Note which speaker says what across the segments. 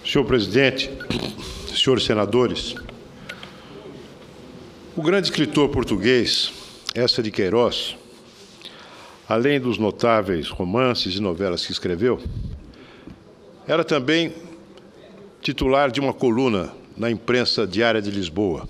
Speaker 1: Senhor presidente, senhores senadores, o grande escritor português, Eça de Queiroz, além dos notáveis romances e novelas que escreveu, era também titular de uma coluna na imprensa diária de Lisboa.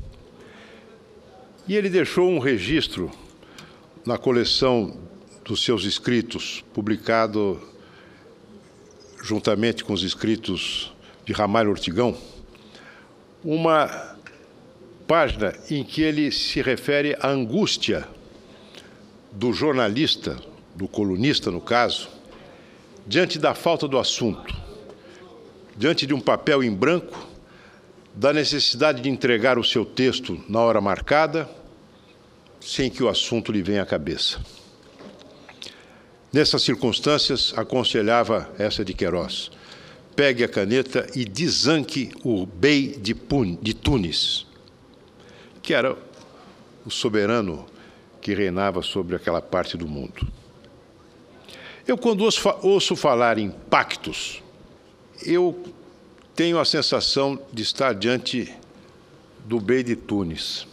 Speaker 1: E ele deixou um registro na coleção dos seus escritos, publicado juntamente com os escritos de Ramalho Ortigão, uma página em que ele se refere à angústia do jornalista, do colunista, no caso, diante da falta do assunto, diante de um papel em branco, da necessidade de entregar o seu texto na hora marcada, sem que o assunto lhe venha à cabeça. Nessas circunstâncias, aconselhava Eça de Queiroz: pegue a caneta e desanque o bey de Tunis, que era o soberano que reinava sobre aquela parte do mundo. Eu, quando ouço falar em pactos, eu tenho a sensação de estar diante do bey de Tunis.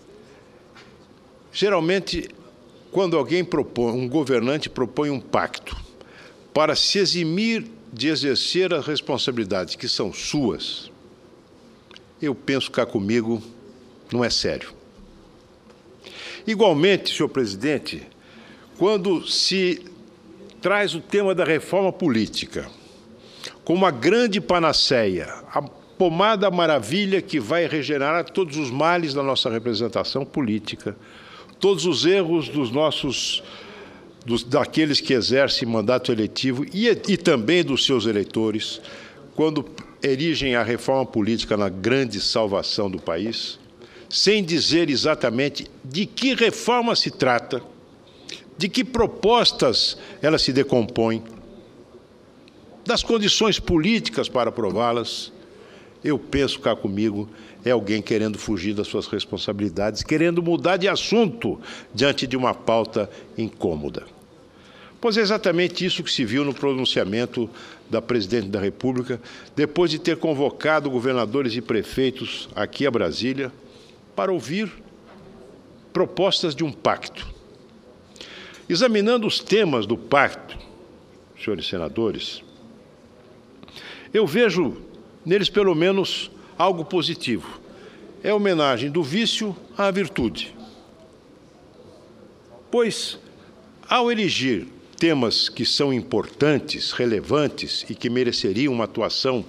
Speaker 1: Geralmente, quando alguém propõe, um governante propõe um pacto para se eximir de exercer as responsabilidades que são suas, eu penso cá comigo, não é sério. Igualmente, senhor presidente, quando se traz o tema da reforma política como uma grande panaceia, a pomada maravilha que vai regenerar todos os males da nossa representação política, todos os erros daqueles que exercem mandato eletivo e também dos seus eleitores, quando erigem a reforma política na grande salvação do país, sem dizer exatamente de que reforma se trata, de que propostas ela se decompõe, das condições políticas para aprová-las, eu penso cá comigo, é alguém querendo fugir das suas responsabilidades, querendo mudar de assunto diante de uma pauta incômoda. Pois é exatamente isso que se viu no pronunciamento da Presidente da República, depois de ter convocado governadores e prefeitos aqui a Brasília para ouvir propostas de um pacto. Examinando os temas do pacto, senhores senadores, eu vejo neles, pelo menos, algo positivo. É a homenagem do vício à virtude. Pois, ao elegir temas que são importantes, relevantes e que mereceriam uma atuação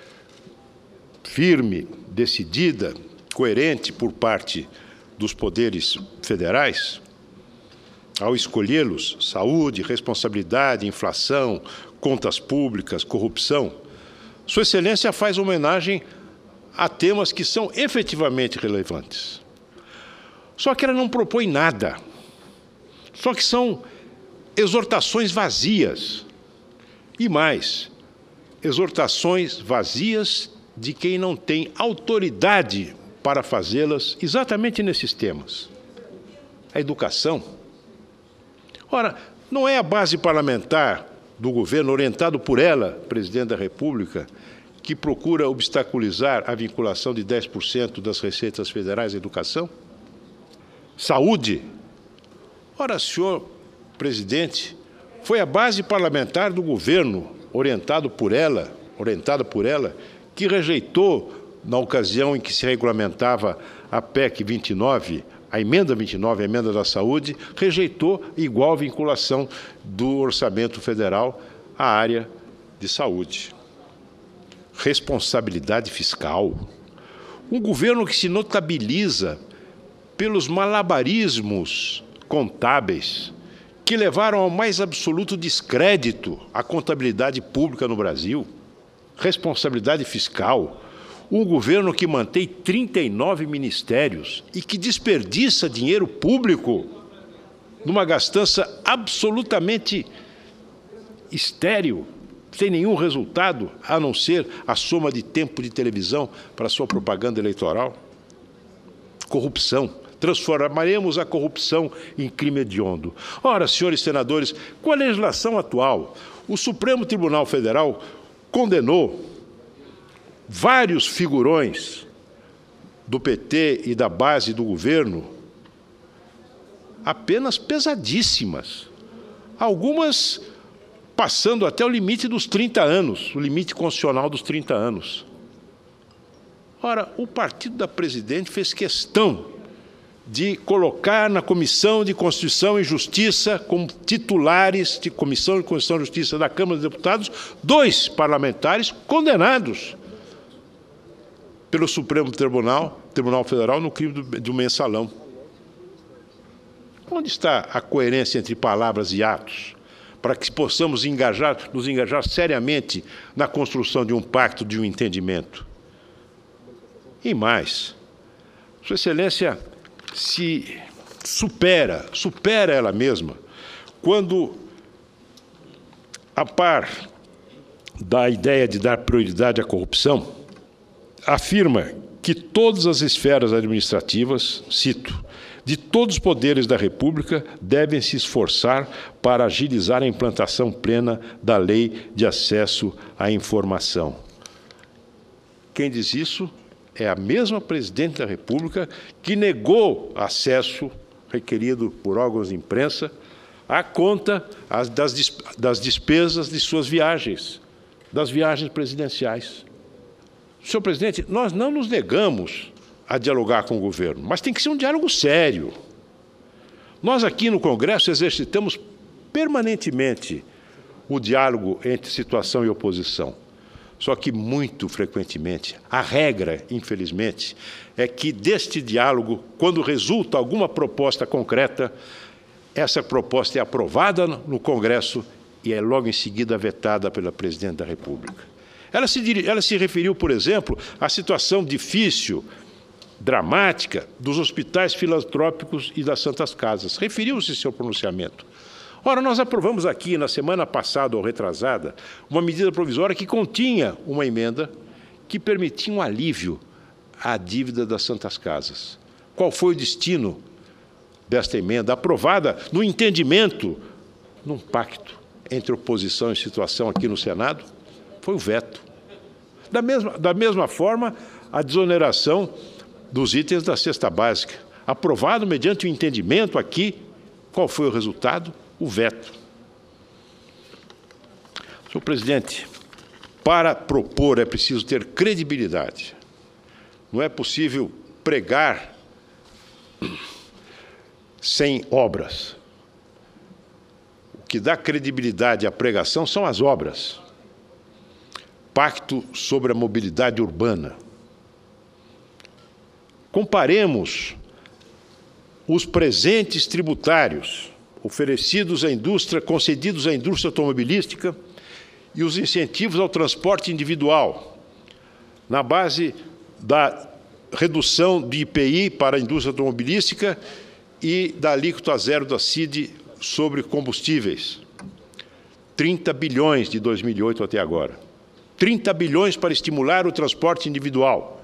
Speaker 1: firme, decidida, coerente por parte dos poderes federais, ao escolhê-los, saúde, responsabilidade, inflação, contas públicas, corrupção, Sua Excelência faz homenagem a temas que são efetivamente relevantes. Só que ela não propõe nada. Só que são exortações vazias. E mais, exortações vazias de quem não tem autoridade para fazê-las exatamente nesses temas. A educação. Ora, não é a base parlamentar do governo, orientado por ela, Presidente da República, que procura obstaculizar a vinculação de 10% das receitas federais à educação? Saúde. Ora, senhor presidente, foi a base parlamentar do governo, orientada por ela, que rejeitou, na ocasião em que se regulamentava a PEC 29, a emenda 29, a emenda da saúde, rejeitou igual vinculação do orçamento federal à área de saúde. Responsabilidade fiscal. Um governo que se notabiliza pelos malabarismos contábeis que levaram ao mais absoluto descrédito a contabilidade pública no Brasil. Responsabilidade fiscal. Um governo que mantém 39 ministérios e que desperdiça dinheiro público numa gastança absolutamente estéril, sem nenhum resultado, a não ser a soma de tempo de televisão para sua propaganda eleitoral. Corrupção. Transformaremos a corrupção em crime hediondo. Ora, senhores senadores, com a legislação atual, o Supremo Tribunal Federal condenou vários figurões do PT e da base do governo, apenas pesadíssimas, algumas passando até o limite dos 30 anos, o limite constitucional dos 30 anos. Ora, o partido da presidente fez questão de colocar na Comissão de Constituição e Justiça, como titulares de Comissão de Constituição e Justiça da Câmara dos Deputados, 2 parlamentares condenados pelo Supremo Tribunal Federal no crime do mensalão. Onde está a coerência entre palavras e atos, para que possamos nos engajar seriamente na construção de um pacto, de um entendimento? E mais, Sua Excelência se supera ela mesma, quando, a par da ideia de dar prioridade à corrupção, afirma que todas as esferas administrativas, cito, de todos os poderes da República devem se esforçar para agilizar a implantação plena da Lei de Acesso à Informação. Quem diz isso é a mesma presidente da República que negou acesso requerido por órgãos de imprensa à conta das despesas de suas viagens, das viagens presidenciais. Senhor presidente, nós não nos negamos a dialogar com o governo, mas tem que ser um diálogo sério. Nós aqui no Congresso exercitamos permanentemente o diálogo entre situação e oposição. Só que, muito frequentemente, a regra, infelizmente, é que deste diálogo, quando resulta alguma proposta concreta, essa proposta é aprovada no Congresso e é logo em seguida vetada pela Presidente da República. Ela se referiu, por exemplo, à situação difícil, dramática, dos hospitais filantrópicos e das Santas Casas. Referiu-se em seu pronunciamento. Ora, nós aprovamos aqui, na semana passada ou retrasada, uma medida provisória que continha uma emenda que permitia um alívio à dívida das Santas Casas. Qual foi o destino desta emenda, aprovada no entendimento, num pacto entre oposição e situação aqui no Senado? Foi o veto. Da mesma forma, a desoneração dos itens da cesta básica, aprovado mediante o entendimento aqui. Qual foi o resultado? O veto. Senhor presidente, para propor é preciso ter credibilidade. Não é possível pregar sem obras. O que dá credibilidade à pregação são as obras. Pacto sobre a mobilidade urbana. Comparemos os presentes tributários oferecidos à indústria, concedidos à indústria automobilística e os incentivos ao transporte individual, na base da redução de IPI para a indústria automobilística e da alíquota zero da CID sobre combustíveis. 30 bilhões de 2008 até agora. 30 bilhões para estimular o transporte individual.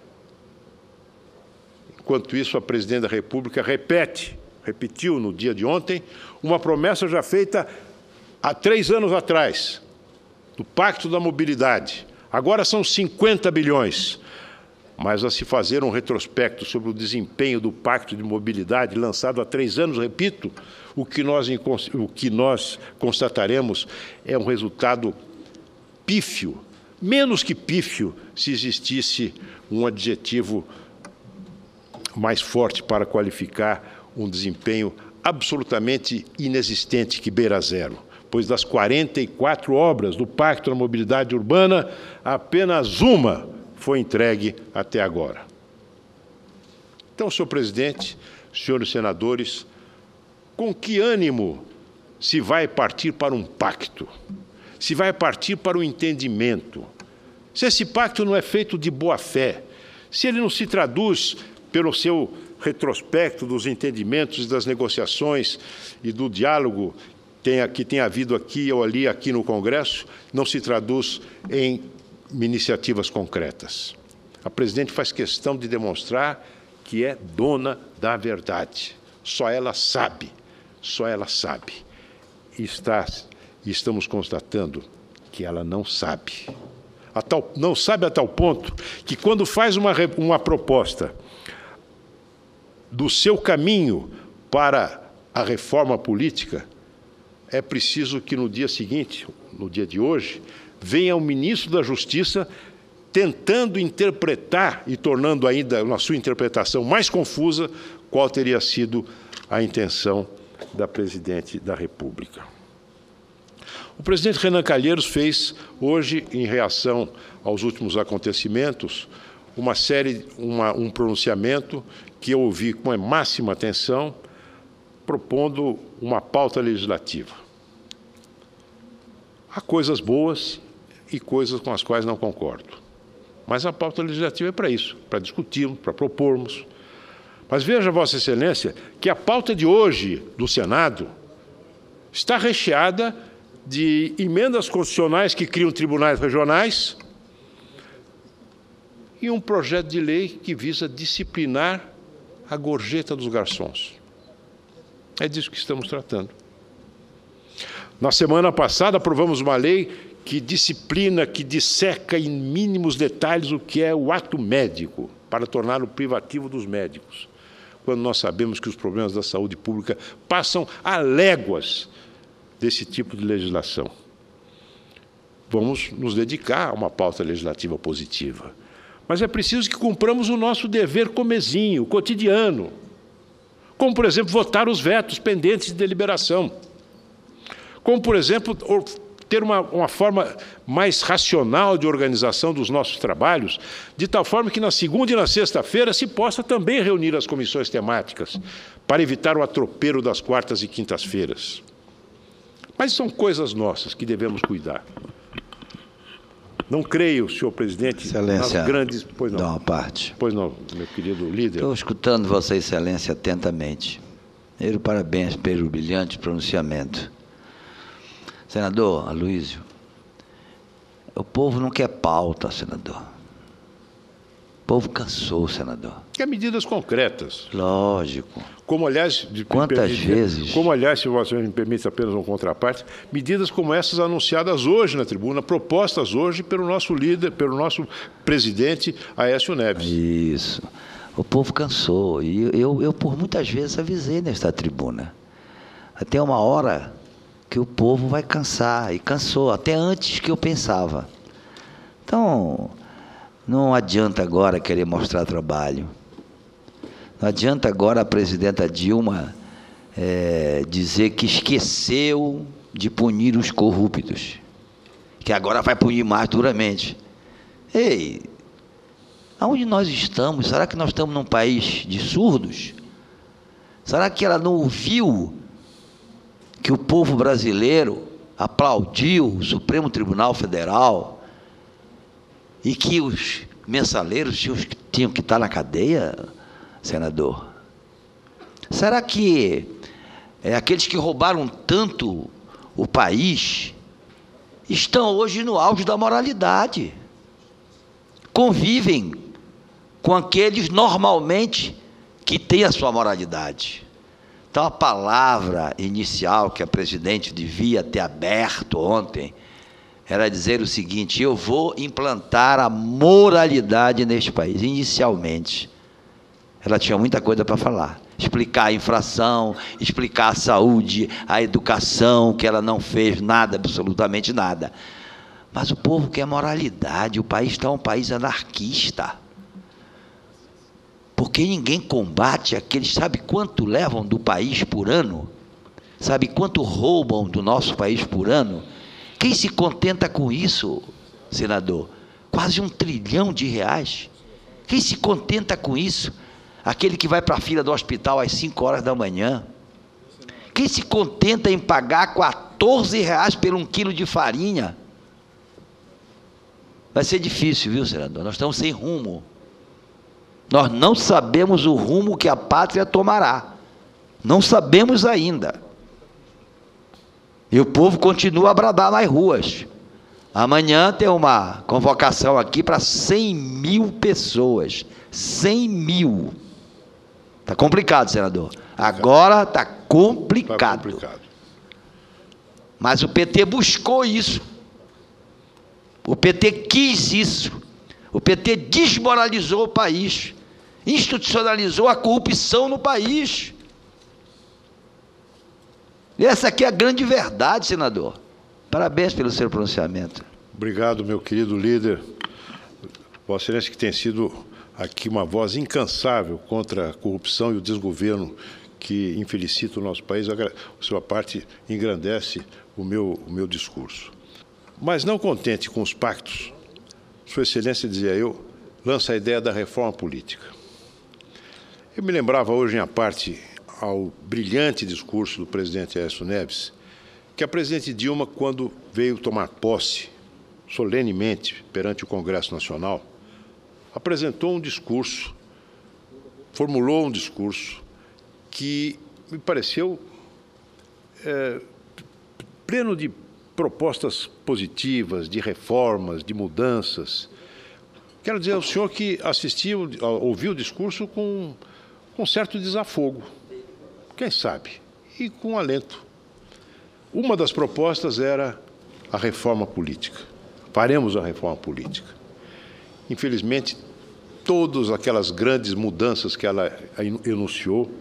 Speaker 1: Enquanto isso, a Presidente da República repetiu no dia de ontem, uma promessa já feita há 3 anos atrás, do Pacto da Mobilidade. Agora são 50 bilhões. Mas, a se fazer um retrospecto sobre o desempenho do Pacto de Mobilidade, lançado há 3 anos, repito, o que nós constataremos é um resultado pífio, menos que pífio, se existisse um adjetivo mais forte para qualificar um desempenho absolutamente inexistente, que beira zero, pois das 44 obras do Pacto da Mobilidade Urbana, apenas uma foi entregue até agora. Então, senhor presidente, senhores senadores, com que ânimo se vai partir para um pacto? Se vai partir para o entendimento? Se esse pacto não é feito de boa-fé, se ele não se traduz pelo seu retrospecto dos entendimentos e das negociações e do diálogo que tem havido aqui ou ali, aqui no Congresso, não se traduz em iniciativas concretas. A presidente faz questão de demonstrar que é dona da verdade. Só ela sabe, só ela sabe. E estamos constatando que ela não sabe. não sabe a tal ponto que, quando faz uma proposta do seu caminho para a reforma política, é preciso que no dia seguinte, no dia de hoje, venha o ministro da Justiça tentando interpretar e tornando ainda na sua interpretação mais confusa qual teria sido a intenção da presidente da República. O presidente Renan Calheiros fez hoje, em reação aos últimos acontecimentos, um pronunciamento que eu ouvi com a máxima atenção, propondo uma pauta legislativa. Há coisas boas e coisas com as quais não concordo. Mas a pauta legislativa é para isso, para discutirmos, para propormos. Mas veja, Vossa Excelência, que a pauta de hoje do Senado está recheada de emendas constitucionais que criam tribunais regionais e um projeto de lei que visa disciplinar a gorjeta dos garçons. É disso que estamos tratando. Na semana passada, aprovamos uma lei que disciplina, que disseca em mínimos detalhes o que é o ato médico, para torná-lo privativo dos médicos, quando nós sabemos que os problemas da saúde pública passam a léguas desse tipo de legislação. Vamos nos dedicar a uma pauta legislativa positiva. Mas é preciso que cumpramos o nosso dever comezinho, cotidiano, como, por exemplo, votar os vetos pendentes de deliberação, como, por exemplo, ter uma forma mais racional de organização dos nossos trabalhos, de tal forma que na segunda e na sexta-feira se possa também reunir as comissões temáticas, para evitar o atropelo das quartas e quintas-feiras. Mas são coisas nossas que devemos cuidar. Não creio, senhor presidente,
Speaker 2: Excelência,
Speaker 1: nas grandes... Pois não.
Speaker 2: Dá uma parte.
Speaker 1: Pois não, meu querido líder.
Speaker 2: Estou escutando Vossa Excelência atentamente. Primeiro, parabéns pelo brilhante pronunciamento. Senador Aloysio, o povo não quer pauta, senador. O povo cansou, senador.
Speaker 1: Quer medidas concretas.
Speaker 2: Lógico.
Speaker 1: Como, aliás...
Speaker 2: Quantas vezes...
Speaker 1: Como, aliás, se você me permite apenas uma contraparte, medidas como essas anunciadas hoje na tribuna, propostas hoje pelo nosso líder, pelo nosso presidente Aécio Neves.
Speaker 2: Isso. O povo cansou. E eu por muitas vezes avisei nesta tribuna. Até uma hora que o povo vai cansar. E cansou, até antes que eu pensava. Então, não adianta agora querer mostrar trabalho. Não adianta agora a presidenta Dilma dizer que esqueceu de punir os corruptos, que agora vai punir mais duramente. Ei, aonde nós estamos? Será que nós estamos num país de surdos? Será que ela não ouviu que o povo brasileiro aplaudiu o Supremo Tribunal Federal e que os mensaleiros tinham que estar na cadeia, senador? Será que aqueles que roubaram tanto o país estão hoje no auge da moralidade? Convivem com aqueles normalmente que têm a sua moralidade. Então, a palavra inicial que a presidente devia ter aberto ontem era dizer o seguinte: eu vou implantar a moralidade neste país. Inicialmente, ela tinha muita coisa para falar. Explicar a infração, explicar a saúde, a educação, que ela não fez nada, absolutamente nada. Mas o povo quer moralidade. O país está um país anarquista. Porque ninguém combate aqueles... Sabe quanto levam do país por ano? Sabe quanto roubam do nosso país por ano? Quem se contenta com isso, senador? Quase R$1 trilhão. Quem se contenta com isso? Aquele que vai para a fila do hospital às 5 horas da manhã. Quem se contenta em pagar R$14 por 1 quilo de farinha? Vai ser difícil, viu, senador? Nós estamos sem rumo. Nós não sabemos o rumo que a pátria tomará. Não sabemos ainda. E o povo continua a bradar nas ruas. Amanhã tem uma convocação aqui para 100 mil pessoas. 100 mil. Está complicado, senador. Agora está complicado.
Speaker 1: Tá complicado.
Speaker 2: Mas o PT buscou isso. O PT quis isso. O PT desmoralizou o país, institucionalizou a corrupção no país. Essa aqui é a grande verdade, senador. Parabéns pelo seu pronunciamento.
Speaker 1: Obrigado, meu querido líder. Vossa Excelência, que tem sido aqui uma voz incansável contra a corrupção e o desgoverno que infelicita o nosso país. A sua parte engrandece o meu discurso. Mas não contente com os pactos, Sua Excelência, dizia eu, lança a ideia da reforma política. Eu me lembrava hoje, em a parte, ao brilhante discurso do presidente Aécio Neves, que a presidente Dilma, quando veio tomar posse, solenemente, perante o Congresso Nacional, apresentou um discurso, formulou um discurso que me pareceu pleno de propostas positivas, de reformas, de mudanças. Quero dizer ao senhor que ouviu o discurso com certo desafogo, quem sabe, e com alento. Uma das propostas era a reforma política. Faremos a reforma política. Infelizmente, todas aquelas grandes mudanças que ela enunciou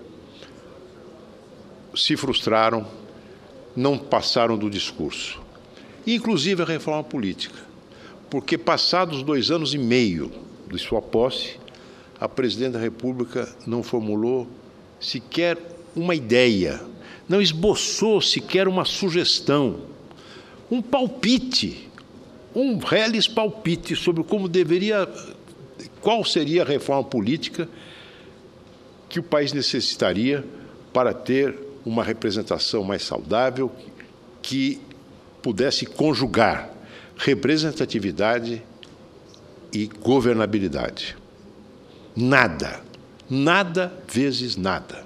Speaker 1: se frustraram, não passaram do discurso. Inclusive a reforma política, porque passados 2 anos e meio de sua posse, a presidente da República não formulou sequer uma ideia, não esboçou sequer uma sugestão, um palpite, um reles palpite sobre qual seria a reforma política que o país necessitaria para ter uma representação mais saudável, que pudesse conjugar representatividade e governabilidade. Nada, nada vezes nada.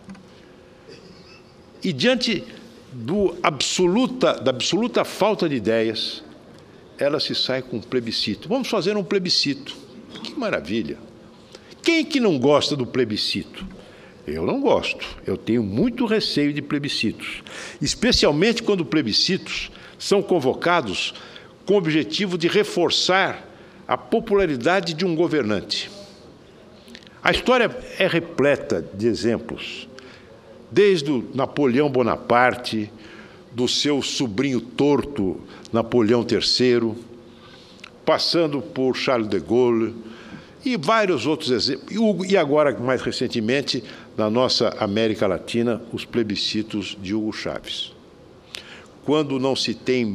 Speaker 1: E diante da absoluta falta de ideias, ela se sai com um plebiscito. Vamos fazer um plebiscito. Que maravilha! Quem é que não gosta do plebiscito? Eu não gosto. Eu tenho muito receio de plebiscitos, especialmente quando plebiscitos são convocados com o objetivo de reforçar a popularidade de um governante. A história é repleta de exemplos, desde o Napoleão Bonaparte, do seu sobrinho torto, Napoleão III, passando por Charles de Gaulle e vários outros exemplos. E agora, mais recentemente, na nossa América Latina, os plebiscitos de Hugo Chávez. Quando não se tem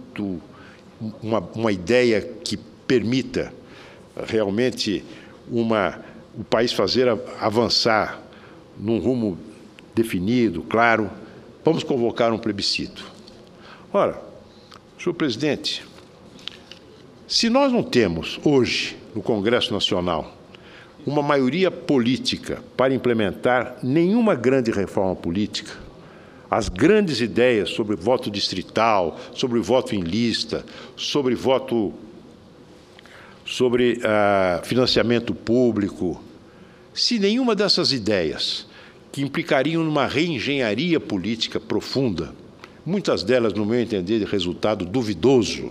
Speaker 1: uma ideia que permita realmente o país fazer avançar num rumo definido, claro, vamos convocar um plebiscito. Ora, senhor presidente, se nós não temos hoje, no Congresso Nacional, uma maioria política para implementar nenhuma grande reforma política, as grandes ideias sobre voto distrital, sobre voto em lista, sobre financiamento público, se nenhuma dessas ideias que implicariam numa reengenharia política profunda, muitas delas, no meu entender, de resultado duvidoso,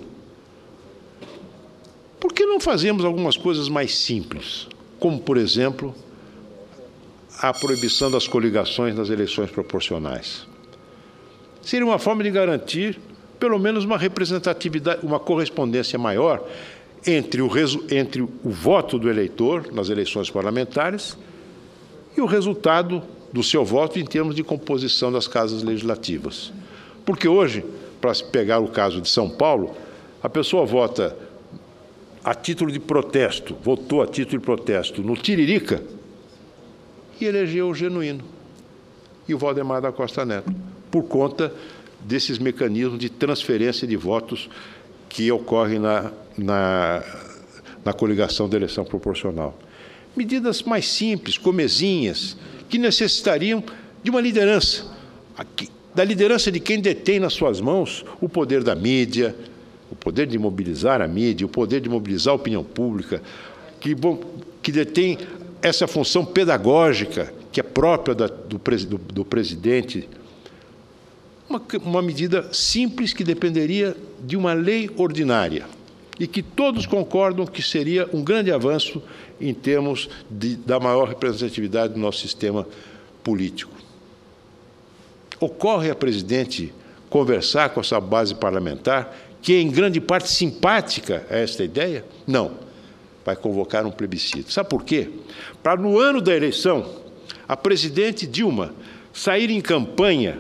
Speaker 1: por que não fazemos algumas coisas mais simples, como, por exemplo, a proibição das coligações nas eleições proporcionais? Seria uma forma de garantir, pelo menos, uma representatividade, uma correspondência maior entre o voto do eleitor nas eleições parlamentares e o resultado do seu voto em termos de composição das casas legislativas. Porque hoje, para pegar o caso de São Paulo, a pessoa vota a título de protesto, votou a título de protesto no Tiririca e elegeu o Genuíno e o Valdemar da Costa Neto, por conta desses mecanismos de transferência de votos que ocorrem na coligação da eleição proporcional. Medidas mais simples, comezinhas, que necessitariam de uma liderança, da liderança de quem detém nas suas mãos o poder da mídia, o poder de mobilizar a mídia, o poder de mobilizar a opinião pública, que detém essa função pedagógica que é própria do presidente. Uma medida simples que dependeria de uma lei ordinária, e que todos concordam que seria um grande avanço em termos da maior representatividade do nosso sistema político. Ocorre a presidente conversar com essa base parlamentar, que é em grande parte simpática a esta ideia? Não. Vai convocar um plebiscito. Sabe por quê? Para, no ano da eleição, a presidente Dilma sair em campanha,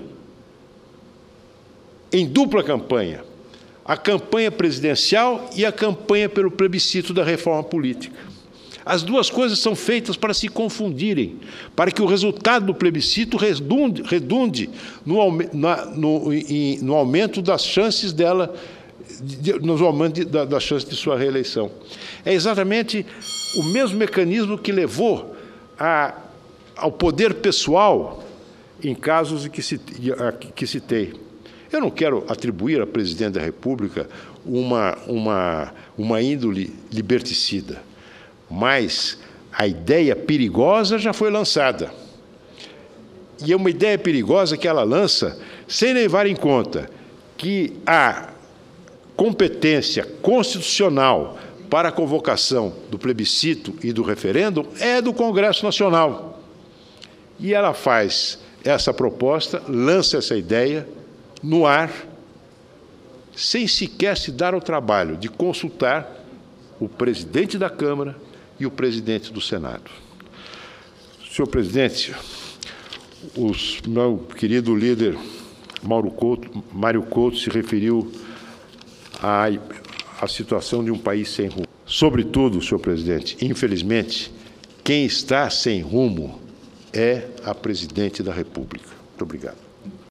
Speaker 1: em dupla campanha, a campanha presidencial e a campanha pelo plebiscito da reforma política. As duas coisas são feitas para se confundirem, para que o resultado do plebiscito redunde no aumento das chances dela, no aumento das chances de sua reeleição. É exatamente o mesmo mecanismo que levou ao poder pessoal em casos que citei. Eu não quero atribuir à presidente da República uma índole liberticida, mas a ideia perigosa já foi lançada. E é uma ideia perigosa que ela lança sem levar em conta que a competência constitucional para a convocação do plebiscito e do referendo é do Congresso Nacional. E ela faz essa proposta, lança essa ideia no ar, sem sequer se dar ao trabalho de consultar o presidente da Câmara e o presidente do Senado. Senhor presidente, meu querido líder Mário Couto se referiu à situação de um país sem rumo. Sobretudo, senhor presidente, infelizmente, quem está sem rumo é a presidente da República. Muito obrigado.